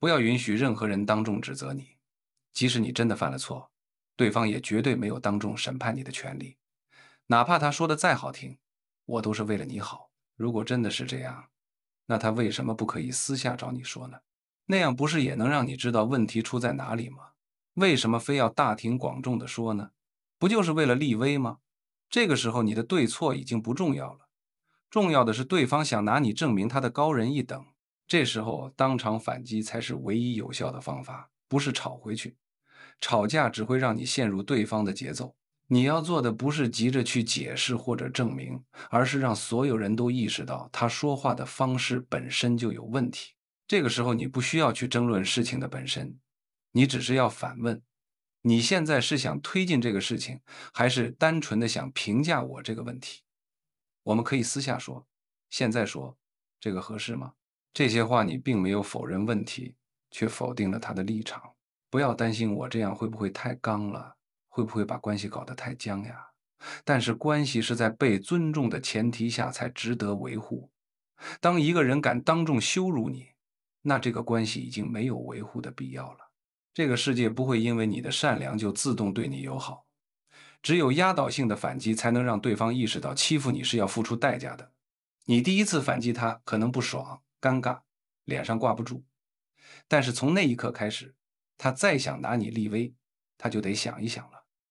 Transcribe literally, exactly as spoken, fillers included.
不要允许任何人当众指责你，即使你真的犯了错，对方也绝对没有当众审判你的权利。哪怕他说的再好听，我都是为了你好。如果真的是这样，那他为什么不可以私下找你说呢？那样不是也能让你知道问题出在哪里吗？为什么非要大庭广众的说呢？不就是为了立威吗？这个时候你的对错已经不重要了，重要的是对方想拿你证明他的高人一等。这时候当场反击才是唯一有效的方法，不是吵回去。吵架只会让你陷入对方的节奏。你要做的不是急着去解释或者证明，而是让所有人都意识到他说话的方式本身就有问题。这个时候你不需要去争论事情的本身，你只是要反问：你现在是想推进这个事情，还是单纯的想评价我这个问题？我们可以私下说，现在说，这个合适吗？这些话你并没有否认问题，却否定了他的立场。不要担心我这样会不会太刚了，会不会把关系搞得太僵呀？但是关系是在被尊重的前提下才值得维护。当一个人敢当众羞辱你，那这个关系已经没有维护的必要了。这个世界不会因为你的善良就自动对你友好，只有压倒性的反击才能让对方意识到欺负你是要付出代价的。你第一次反击他可能不爽、尴尬，脸上挂不住，但是从那一刻开始，他再想拿你立威，他就得想一想了。